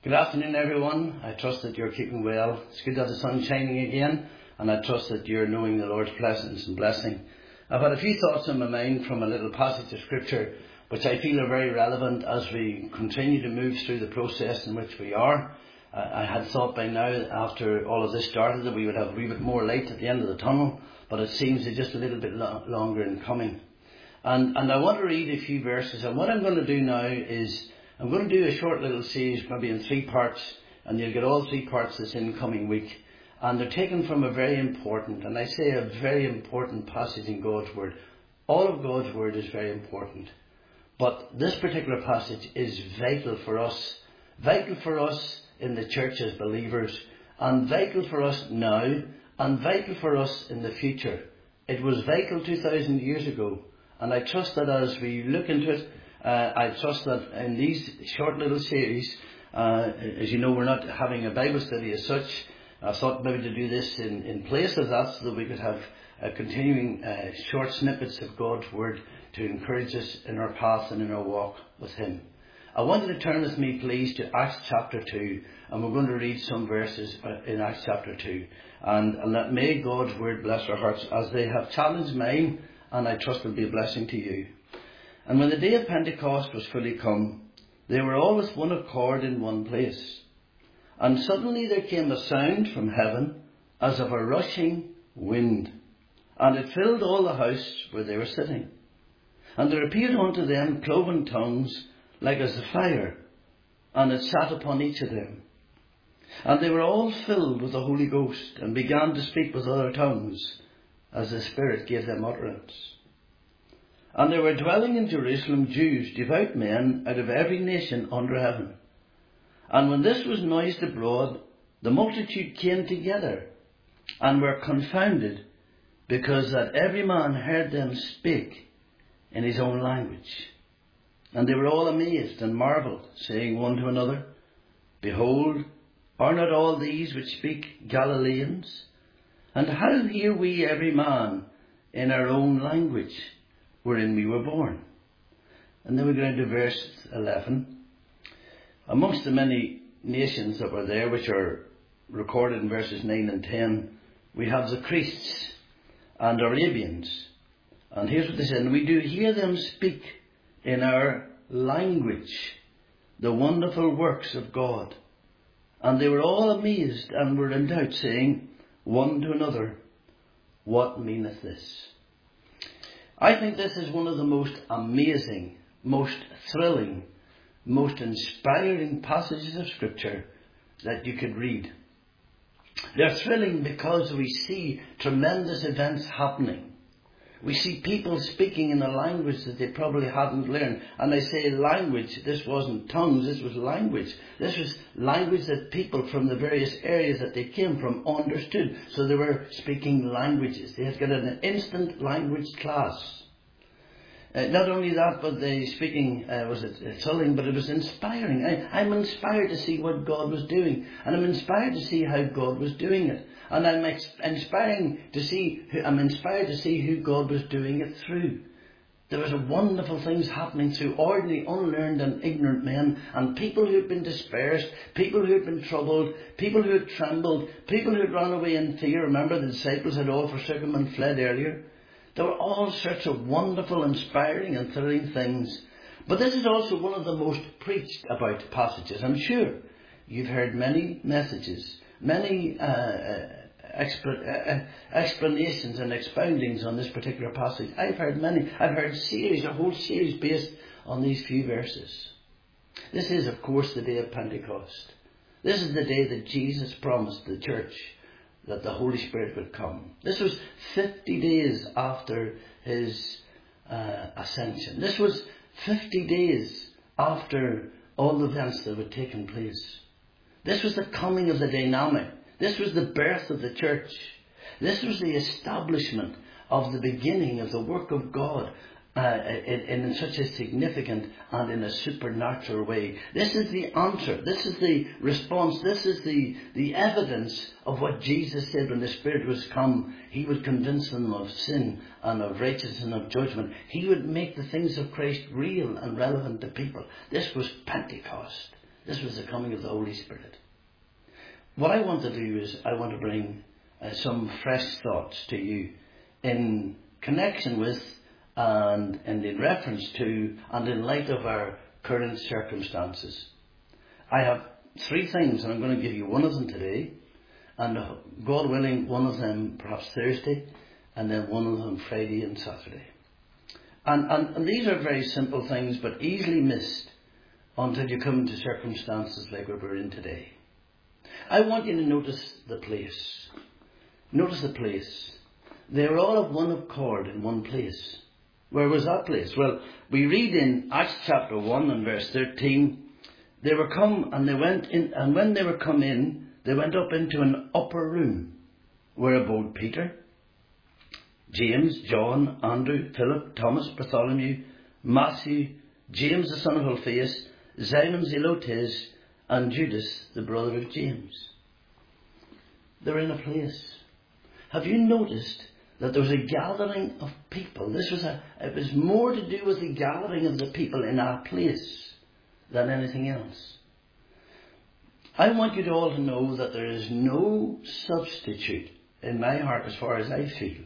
Good afternoon, everyone. I trust that you're keeping well. It's good to have the sun shining again, and I trust that you're knowing the Lord's presence and blessing. I've had a few thoughts in my mind from a little passage of Scripture which I feel are very relevant as we continue to move through the process in which we are. I had thought by now, after all of this started, that we would have a wee bit more light at the end of the tunnel, but it seems to just a little bit longer in coming. And I want to read a few verses, and what I'm going to do now is I'm going to do a short little series, maybe in 3 parts, and you'll get all 3 parts this incoming week. And they're taken from a very important, and I say a very important passage in God's Word. All of God's Word is very important. But this particular passage is vital for us in the church as believers, and vital for us now, and vital for us in the future. It was vital 2,000 years ago, and I trust that as we look into it, I trust that in these short little series, as you know, we're not having a Bible study as such. I thought maybe to do this in place of that so that we could have continuing short snippets of God's Word to encourage us in our path and in our walk with Him. I want you to turn with me, please, to Acts chapter 2, and we're going to read some verses in Acts chapter 2. And that may God's Word bless our hearts as they have challenged mine, and I trust will be a blessing to you. And when the day of Pentecost was fully come, they were all with one accord in one place. And suddenly there came a sound from heaven as of a rushing wind, and it filled all the house where they were sitting. And there appeared unto them cloven tongues like as of fire, and it sat upon each of them. And they were all filled with the Holy Ghost, and began to speak with other tongues, as the Spirit gave them utterance. And there were dwelling in Jerusalem Jews, devout men, out of every nation under heaven. And when this was noised abroad, the multitude came together, and were confounded, because that every man heard them speak in his own language. And they were all amazed and marvelled, saying one to another, Behold, are not all these which speak Galileans? And how hear we every man in our own language, wherein we were born? And then we go into verse 11. Amongst the many nations that were there, which are recorded in verses 9 and 10, we have the Cretes and Arabians. And here's what they said, And we do hear them speak in our language the wonderful works of God. And they were all amazed and were in doubt, saying one to another, What meaneth this? I think this is one of the most amazing, most thrilling, most inspiring passages of Scripture that you could read. They're thrilling because we see tremendous events happening. We see people speaking in a language that they probably hadn't learned. And I say language, this wasn't tongues, this was language. This was language that people from the various areas that they came from understood. So they were speaking languages. They had got an instant language class. Not only that, but they speaking, was it thrilling, but it was inspiring. I'm inspired to see what God was doing. And I'm inspired to see how God was doing it. And I'm inspired to see who God was doing it through. There was wonderful things happening through ordinary, unlearned and ignorant men, and people who had been dispersed, people who had been troubled, people who had trembled, people who had run away in fear. Remember, the disciples had all forsaken him and fled earlier. There were all sorts of wonderful, inspiring and thrilling things. But this is also one of the most preached about passages. I'm sure you've heard many messages, many explanations and expoundings on this particular passage. I've heard many. I've heard a whole series based on these few verses. This is, of course, the day of Pentecost. This is the day that Jesus promised the church that the Holy Spirit would come. This was 50 days after his ascension. This was 50 days after all the events that had taken place. This was the coming of the dynamic. This was the birth of the church. This was the establishment of the beginning of the work of God in such a significant and in a supernatural way. This is the answer. This is the response. This is the evidence of what Jesus said when the Spirit was come. He would convince them of sin and of righteousness and of judgment. He would make the things of Christ real and relevant to people. This was Pentecost. This was the coming of the Holy Spirit. What I want to do is I want to bring some fresh thoughts to you in connection with and in reference to and in light of our current circumstances. I have 3 things, and I'm going to give you one of them today, and God willing, one of them perhaps Thursday, and then one of them Friday and Saturday. And these are very simple things, but easily missed until you come to circumstances like what we're in today. I want you to notice the place. Notice the place. They were all of one accord in one place. Where was that place? Well, we read in Acts chapter 1 and verse 13, they were come and they went in, and when they were come in, they went up into an upper room, where abode Peter, James, John, Andrew, Philip, Thomas, Bartholomew, Matthew, James the son of Alphaeus, Simon Zelotes, and Judas, the brother of James. They're in a place. Have you noticed that there was a gathering of people? It was more to do with the gathering of the people in a place than anything else. I want you to all to know that there is no substitute in my heart, as far as I feel,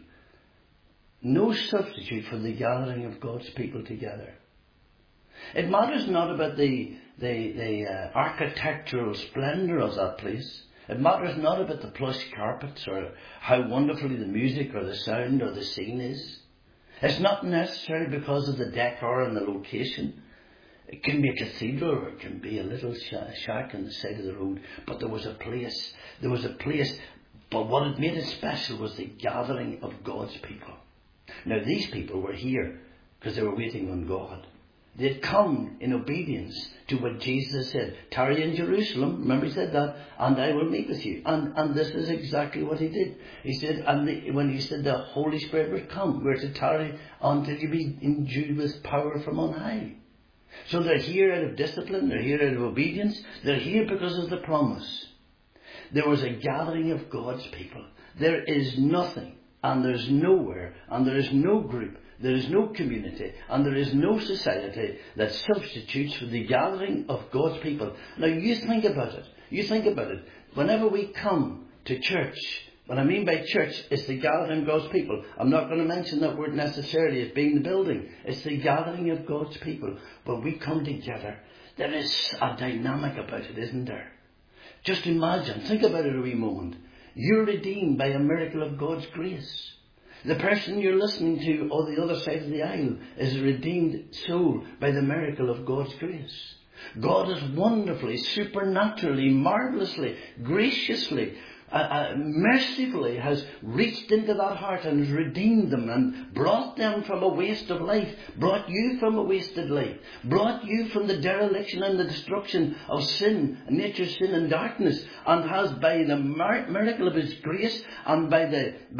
no substitute for the gathering of God's people together. It matters not about the architectural splendour of that place. It matters not about the plush carpets or how wonderfully the music or the sound or the scene is. It's not necessarily because of the decor and the location. It can be a cathedral or it can be a little shack on the side of the road. But there was a place. There was a place. But what had made it special was the gathering of God's people. Now these people were here because they were waiting on God. They had come in obedience to what Jesus said. Tarry in Jerusalem. Remember he said that. And I will meet with you. And this is exactly what he did. He said, when he said the Holy Spirit would come, we're to tarry until you be endued with power from on high. So they're here out of discipline. They're here out of obedience. They're here because of the promise. There was a gathering of God's people. There is nothing, and there's nowhere, and there is no group, there is no community, and there is no society that substitutes for the gathering of God's people. Now you think about it. You think about it. Whenever we come to church, what I mean by church is the gathering of God's people. I'm not going to mention that word necessarily as being the building. It's the gathering of God's people. But we come together. There is a dynamic about it, isn't there? Just imagine, think about it a wee moment. You're redeemed by a miracle of God's grace. The person you're listening to on the other side of the aisle is a redeemed soul by the miracle of God's grace. God has wonderfully, supernaturally, marvellously, graciously, mercifully has reached into that heart and has redeemed them and brought them from a waste of life, brought you from a wasted life, brought you from the dereliction and the destruction of sin, nature's sin and darkness, and has by the miracle of his grace and by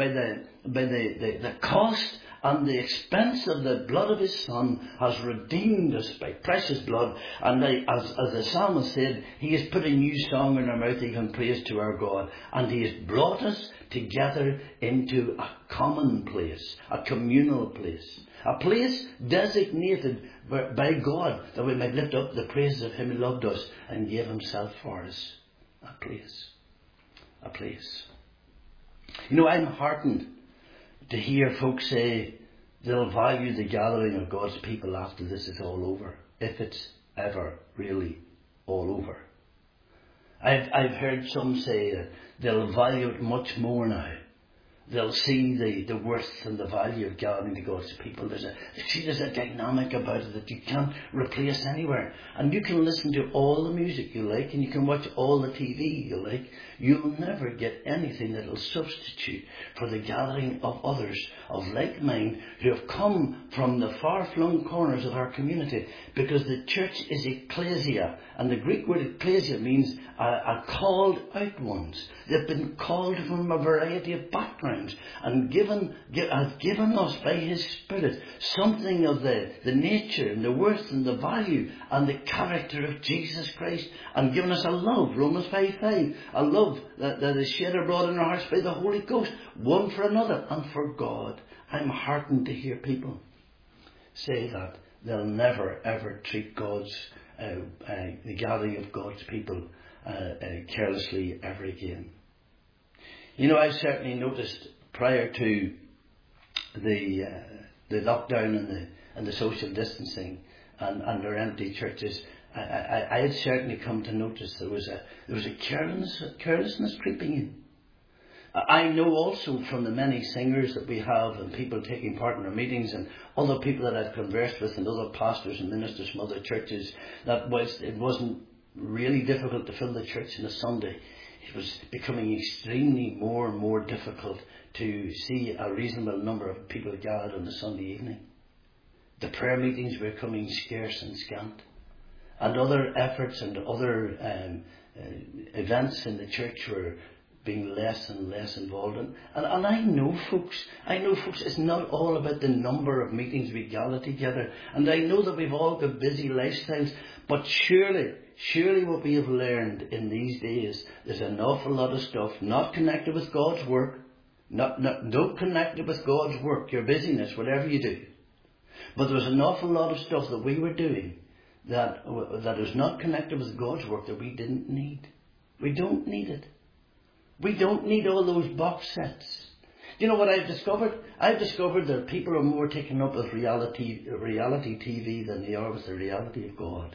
the cost and the expense of the blood of his Son has redeemed us by precious blood. And as the psalmist said, he has put a new song in our mouth, even praise to our God. And he has brought us together into a common place, a communal place, a place designated by God that we might lift up the praises of him who loved us and gave himself for us. A place. A place. You know, I'm heartened to hear folks say they'll value the gathering of God's people after this is all over, if it's ever really all over. I've heard some say that they'll value it much more now. They'll see the worth and the value of gathering to God's people. There's a dynamic about it that you can't replace anywhere. And you can listen to all the music you like, and you can watch all the TV you like. You'll never get anything that will substitute for the gathering of others of like mind who have come from the far-flung corners of our community. Because the church is ecclesia, and the Greek word ecclesia means a called out ones. They've been called from a variety of backgrounds and has given us by his Spirit something of the nature and the worth and the value and the character of Jesus Christ, and given us a love, Romans 5:5, a love that is shed abroad in our hearts by the Holy Ghost, one for another and for God. I'm heartened to hear people say that they'll never ever treat God's the gathering of God's people carelessly ever again. You know, I've certainly noticed prior to the lockdown and the social distancing and our empty churches, I had certainly come to notice there was a carelessness creeping in. I know also from the many singers that we have and people taking part in our meetings and other people that I've conversed with and other pastors and ministers from other churches that it wasn't really difficult to fill the church on a Sunday. It was becoming extremely more and more difficult to see a reasonable number of people gathered on a Sunday evening. The prayer meetings were becoming scarce and scant. And other efforts and other events in the church were being less and less involved in. And I know folks, it's not all about the number of meetings we gather together. And I know that we've all got busy lifestyles. But surely what we have learned in these days, there's an awful lot of stuff not connected with God's work, not connected with God's work, your busyness, whatever you do. But there was an awful lot of stuff that we were doing that was not connected with God's work that we didn't need. We don't need it. We don't need all those box sets. Do you know what I've discovered? I've discovered that people are more taken up with reality TV than they are with the reality of God.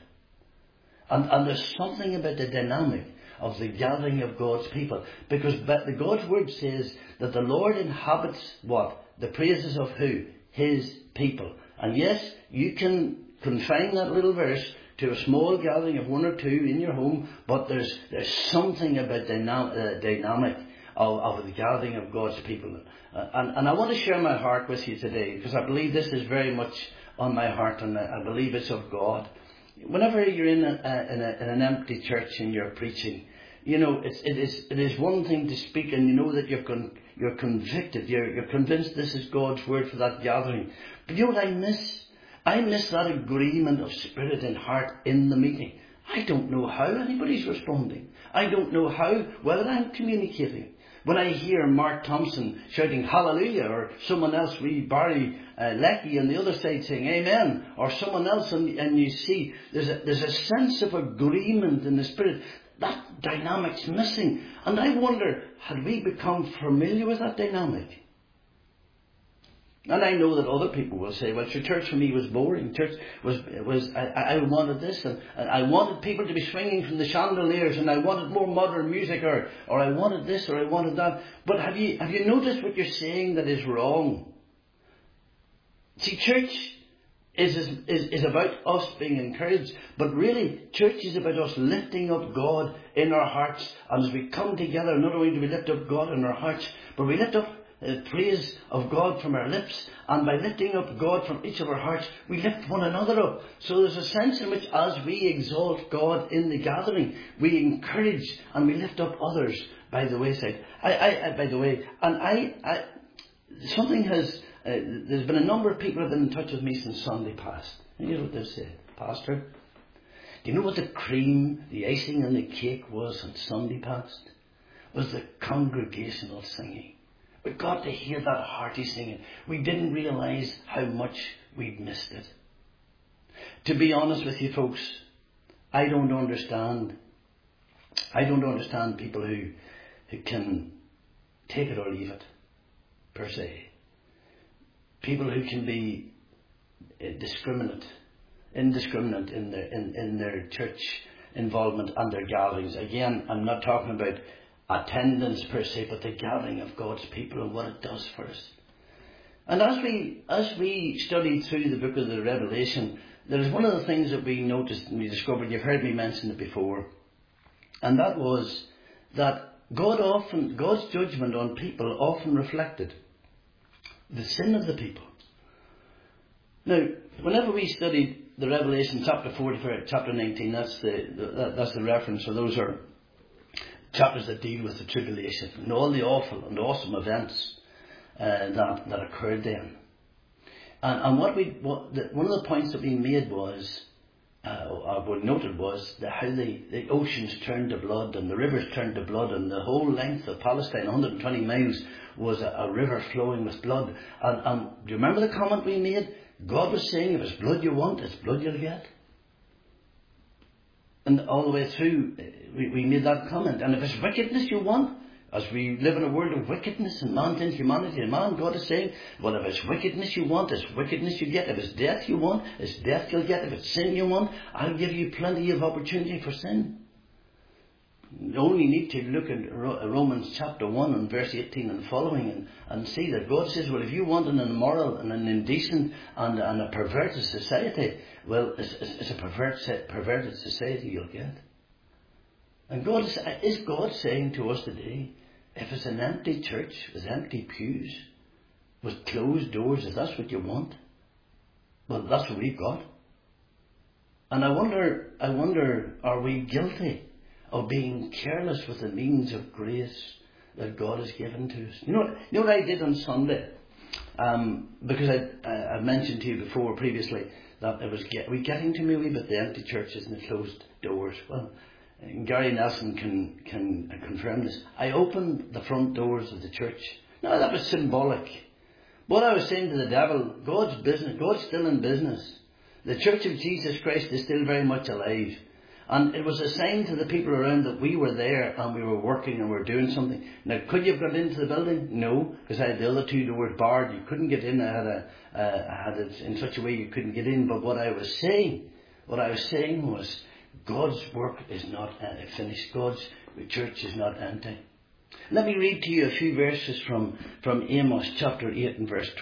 And there's something about the dynamic of the gathering of God's people. Because the God's word says that the Lord inhabits what? The praises of who? His people. And yes, you can confine that little verse to a small gathering of one or two in your home, but there's something about the dynamic of the gathering of God's people. And I want to share my heart with you today, because I believe this is very much on my heart, and I believe it's of God. Whenever you're in an empty church and you're preaching, you know, it is one thing to speak, and you know that you're convicted, you're convinced this is God's word for that gathering. But you know what I miss? I miss that agreement of spirit and heart in the meeting. I don't know how anybody's responding. I don't know whether I'm communicating. When I hear Mark Thompson shouting hallelujah, or someone else, Barry Leckie on the other side saying amen, or someone else, and you see there's a sense of agreement in the spirit. That dynamic's missing. And I wonder, had we become familiar with that dynamic? And I know that other people will say, well, church for me was boring. Church I wanted this, and I wanted people to be swinging from the chandeliers, and I wanted more modern music, or I wanted this, or I wanted that. But have you noticed what you're saying that is wrong? See, church is about us being encouraged, but really, church is about us lifting up God in our hearts. And as we come together, not only do we lift up God in our hearts, but we lift up praise of God from our lips, and by lifting up God from each of our hearts, we lift one another up. So there's a sense in which, as we exalt God in the gathering, we encourage and we lift up others by the wayside. Something has. There's been a number of people who have been in touch with me since Sunday past. And you know what they've said? Pastor, do you know what the cream, the icing on the cake was on Sunday past? Was the congregational singing. We got to hear that hearty singing. We didn't realise how much we'd missed it. To be honest with you folks, I don't understand people who can take it or leave it, per se. People who can be indiscriminate in their church involvement and their gatherings. Again, I'm not talking about attendance per se, but the gathering of God's people and what it does for us. And as we study through the book of the Revelation, there is one of the things that we noticed and we discovered, you've heard me mention it before, and that was that God's judgment on people often reflected the sin of the people. Now, whenever we studied the Revelation chapter 40, chapter 19, that's the reference. So those are chapters that deal with the tribulation and all the awful and awesome events that occurred then. And one of the points that we made was, what we noted was how the oceans turned to blood and the rivers turned to blood, and the whole length of Palestine, 120 miles, was a river flowing with blood. And do you remember the comment we made? God was saying, if it's blood you want, it's blood you'll get. And all the way through, we made that comment. And if it's wickedness you want, as we live in a world of wickedness and man's humanity, and man, God is saying, well, if it's wickedness you want, it's wickedness you get. If it's death you want, it's death you'll get. If it's sin you want, I'll give you plenty of opportunity for sin. You only need to look at Romans chapter 1 and verse 18 and following and see that God says, well, if you want an immoral and an indecent and a perverted society, well, it's a perverted society you'll get. And is God saying to us today, if it's an empty church with empty pews, with closed doors, if that's what you want, well, that's what we've got. And I wonder, are we guilty of being careless with the means of grace that God has given to us? You know what I did on Sunday? Because I mentioned to you before previously that it was getting to me a wee bit, the empty churches and the closed doors. Well, Gary Nelson can confirm this. I opened the front doors of the church. Now that was symbolic. What I was saying to the devil, God's business, God's still in business. The Church of Jesus Christ is still very much alive. And it was a sign to the people around that we were there and we were working and we were doing something. Now, could you have got into the building? No, because I had the other two doors barred. You couldn't get in. I had it in such a way you couldn't get in. But what I was saying was God's work is not finished. God's church is not empty. Let me read to you a few verses from Amos chapter 8 and verse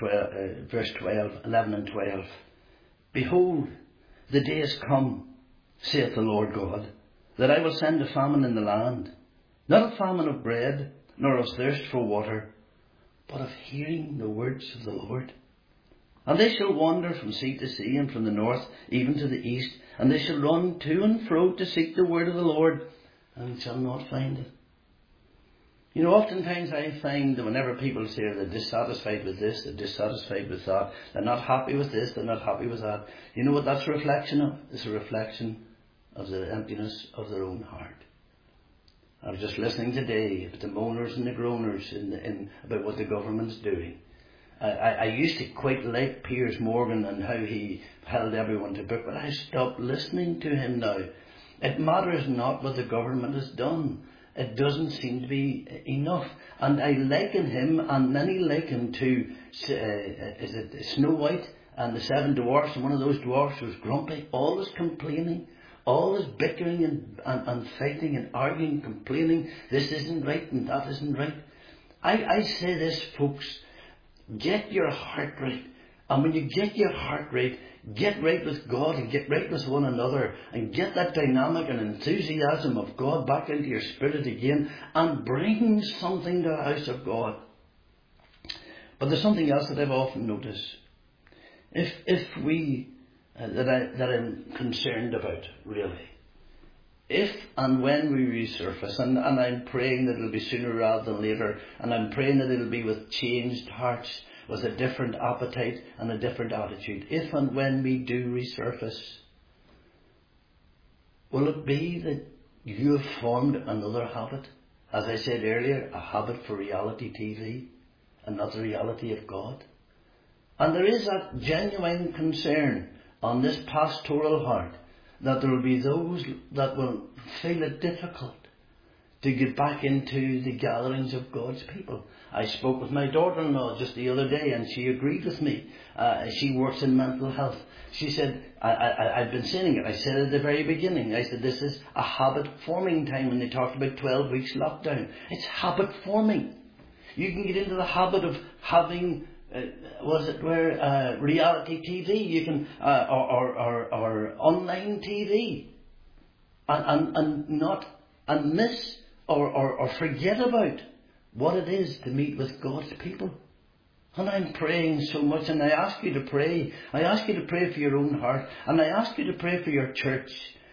12, 11 and 12. Behold, the day is come, saith the Lord God, that I will send a famine in the land, not a famine of bread, nor of thirst for water, but of hearing the words of the Lord. And they shall wander from sea to sea, and from the north even to the east, and they shall run to and fro to seek the word of the Lord, and shall not find it. You know, oftentimes I find that whenever people say they're dissatisfied with this, they're dissatisfied with that, they're not happy with this, they're not happy with that, you know what that's a reflection of? It's a reflection of the emptiness of their own heart. I was just listening today about the moaners and the groaners about what the government's doing. I used to quite like Piers Morgan and how he held everyone to book, but I stopped listening to him now. It matters not what the government has done. It doesn't seem to be enough. And I liken him, and many liken to, is it Snow White and the Seven Dwarfs, and one of those dwarfs was grumpy, always complaining, always bickering and fighting and arguing, complaining, this isn't right and that isn't right. I say this, folks, get your heart right. And when you get your heart right, get right with God and get right with one another and get that dynamic and enthusiasm of God back into your spirit again and bring something to the house of God. But there's something else that I've often noticed. If we, that I'm concerned about, really. If and when we resurface, and I'm praying that it'll be sooner rather than later, and I'm praying that it'll be with changed hearts, with a different appetite and a different attitude. If and when we do resurface, will it be that you have formed another habit? As I said earlier, a habit for reality TV and not the reality of God. And there is that genuine concern on this pastoral heart that there will be those that will feel it difficult to get back into the gatherings of God's people. I spoke with my daughter-in-law just the other day and she agreed with me. She works in mental health. She said, I've been saying it. I said at the very beginning, I said this is a habit-forming time when they talked about 12 weeks lockdown. It's habit-forming. You can get into the habit of having, reality TV, you can, or online TV, and miss or forget about what it is to meet with God's people. And I'm praying so much, and I ask you to pray. I ask you to pray for your own heart, and I ask you to pray for your church.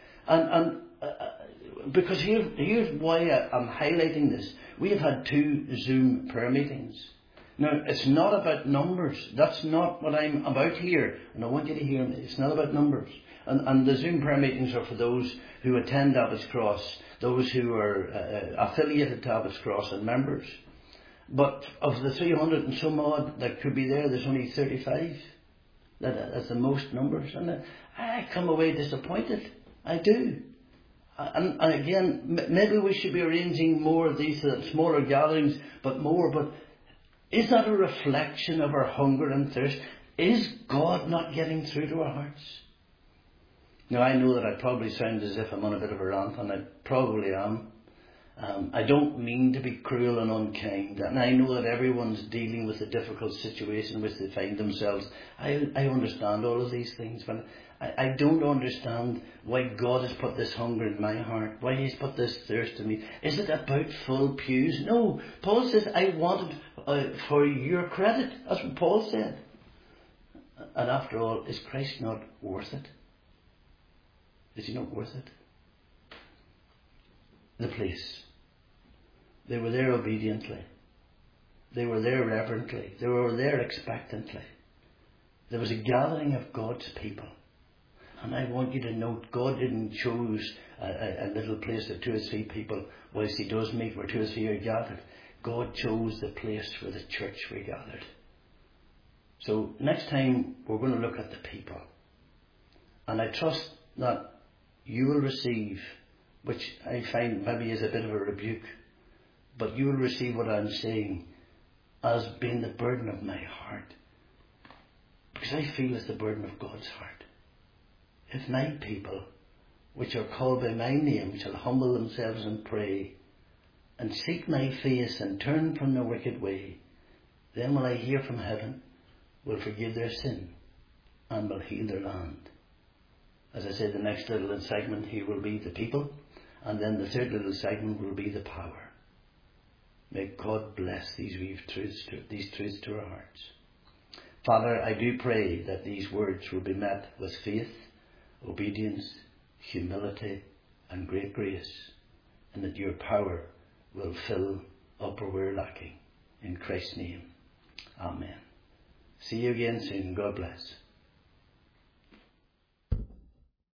Because here's why I'm highlighting this. We have had 2 Zoom prayer meetings. Now, it's not about numbers. That's not what I'm about here. And I want you to hear me. It's not about numbers. And the Zoom prayer meetings are for those who attend Abbott's Cross, those who are affiliated to Abbott's Cross and members. But of the 300 and some odd that could be there, there's only 35. That's the most numbers. And I come away disappointed. I do. And again, maybe we should be arranging more of these smaller gatherings, but is that a reflection of our hunger and thirst? Is God not getting through to our hearts? Now, I know that I probably sound as if I'm on a bit of a rant, and I probably am. I don't mean to be cruel and unkind, and I know that everyone's dealing with a difficult situation in which they find themselves. I understand all of these things, but I don't understand why God has put this hunger in my heart, why He's put this thirst in me. Is it about full pews? No. Paul says, I want it for your credit. That's what Paul said. And after all, is Christ not worth it? Is He not worth it? The place. They were there obediently. They were there reverently. They were there expectantly. There was a gathering of God's people. And I want you to note, God didn't choose a little place of 2 or 3 people whilst He does meet where 2 or 3 are gathered. God chose the place where the church were gathered. So next time we're going to look at the people. And I trust that you will receive, which I find maybe is a bit of a rebuke, but you will receive what I'm saying as being the burden of my heart. Because I feel it's the burden of God's heart. If my people, which are called by my name, shall humble themselves and pray, and seek my face and turn from their wicked way, then will I hear from heaven, will forgive their sin, and will heal their land. As I said, the next little segment here will be the people, and then the third little segment will be the power. May God bless these truths to our hearts. Father, I do pray that these words will be met with faith, obedience, humility, and great grace, and that your power will fill up where we're lacking. In Christ's name, amen. See you again soon. God bless.